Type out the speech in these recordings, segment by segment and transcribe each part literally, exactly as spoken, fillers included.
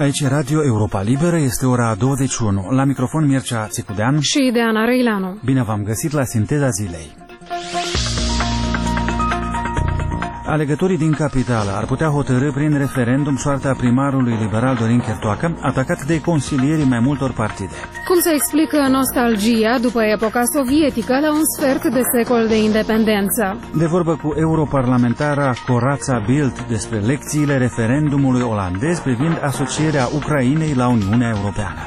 Aici Radio Europa Liberă, este ora douăzeci și unu. La microfon Mircea Țicudean și Deana Răilanu. Bine v-am găsit la Sinteza Zilei. Alegătorii din capitală ar putea hotărî prin referendum soarta primarului liberal Dorin Chertoacă, atacat de consilierii mai multor partide. Cum se explică nostalgia după epoca sovietică la un sfert de secol de independență? De vorbă cu europarlamentara Corazza Bildt despre lecțiile referendumului olandez privind asocierea Ucrainei la Uniunea Europeană.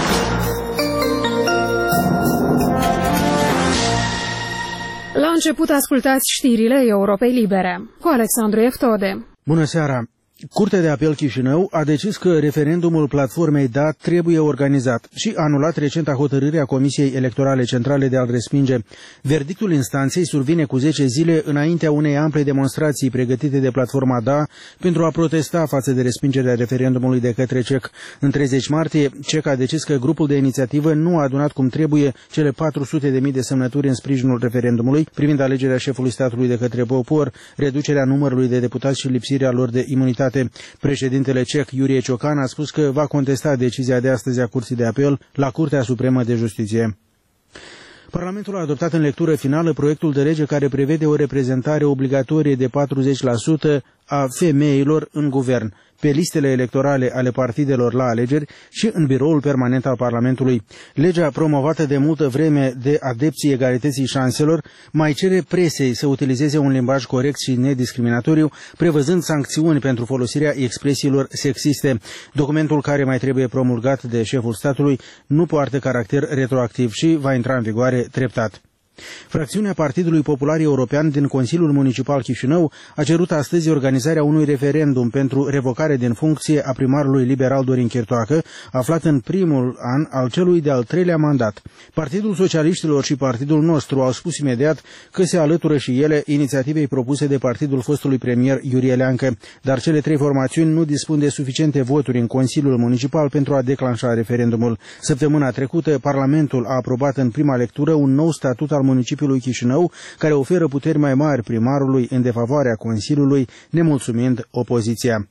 La început ascultați știrile Europei Libere cu Alexandru Eftode. Bună seara! Curtea de Apel Chișinău a decis că referendumul platformei D A trebuie organizat și a anulat recenta hotărâre a Comisiei Electorale Centrale de a-l respinge. Verdictul instanței survine cu zece zile înaintea unei ample demonstrații pregătite de platforma D A pentru a protesta față de respingerea referendumului de către C E C. În treizeci martie, C E C a decis că grupul de inițiativă nu a adunat cum trebuie cele patru sute de mii de semnături în sprijinul referendumului privind alegerea șefului statului de către popor, reducerea numărului de deputați și lipsirea lor de imunitate. Președintele ceh Iurie Ciocan a spus că va contesta decizia de astăzi a Curții de Apel la Curtea Supremă de Justiție. Parlamentul a adoptat în lectură finală proiectul de lege care prevede o reprezentare obligatorie de patruzeci la sută a femeilor în guvern, pe listele electorale ale partidelor la alegeri și în biroul permanent al Parlamentului. Legea, promovată de multă vreme de adepții egalității șanselor, mai cere presei să utilizeze un limbaj corect și nediscriminatoriu, prevăzând sancțiuni pentru folosirea expresiilor sexiste. Documentul, care mai trebuie promulgat de șeful statului, nu poartă caracter retroactiv și va intra în vigoare treptat. Fracțiunea Partidului Popular European din Consiliul Municipal Chișinău a cerut astăzi organizarea unui referendum pentru revocare din funcție a primarului liberal Dorin Chertoacă, aflat în primul an al celui de-al treilea mandat. Partidul Socialiștilor și Partidul Nostru au spus imediat că se alătură și ele inițiativei propuse de partidul fostului premier Iurie Leancă, dar cele trei formațiuni nu dispun de suficiente voturi în Consiliul Municipal pentru a declanșa referendumul. Săptămâna trecută, Parlamentul a aprobat în prima lectură un nou statut al municipiului Chișinău, care oferă puteri mai mari primarului în defavoarea Consiliului, nemulțumind opoziția.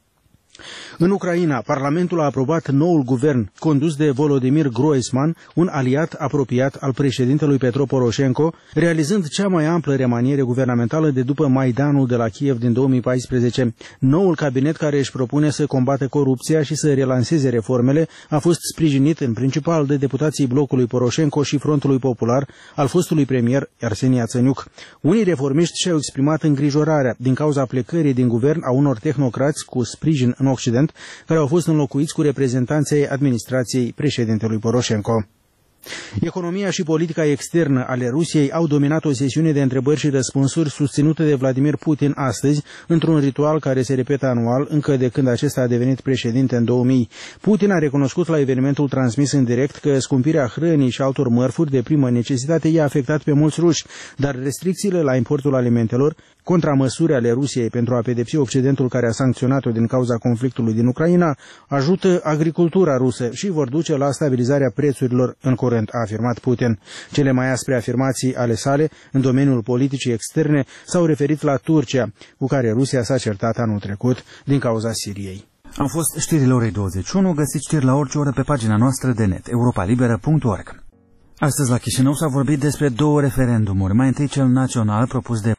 În Ucraina, Parlamentul a aprobat noul guvern condus de Volodymyr Groisman, un aliat apropiat al președintelui Petro Poroșenko, realizând cea mai amplă remaniere guvernamentală de după Maidanul de la Kiev din două mii paisprezece. Noul cabinet, care își propune să combată corupția și să relanseze reformele, a fost sprijinit în principal de deputații blocului Poroșenko și Frontului Popular al fostului premier Arseni Iatsenyuc. Unii reformiști și-au exprimat îngrijorarea din cauza plecării din guvern a unor tehnocrați cu sprijin în Occident, care au fost înlocuiți cu reprezentanții administrației președintelui Poroșenko. Economia și politica externă ale Rusiei au dominat o sesiune de întrebări și răspunsuri susținută de Vladimir Putin astăzi, într-un ritual care se repetă anual încă de când acesta a devenit președinte în două mii. Putin a recunoscut la evenimentul transmis în direct că scumpirea hrănii și altor mărfuri de primă necesitate i-a afectat pe mulți ruși, dar restricțiile la importul alimentelor, contramăsuri ale Rusiei pentru a pedepsi Occidentul care a sancționat-o din cauza conflictului din Ucraina, ajută agricultura rusă și vor duce la stabilizarea prețurilor în curând, a afirmat Putin. Cele mai aspre afirmații ale sale în domeniul politicii externe s-au referit la Turcia, cu care Rusia s-a certat anul trecut din cauza Siriei. Au fost știrile orei douăzeci și unu, găsiți știri la orice oră pe pagina noastră de net, europalibera punct org. Astăzi la Chișinău s-a vorbit despre două referendumuri, mai întâi cel național propus de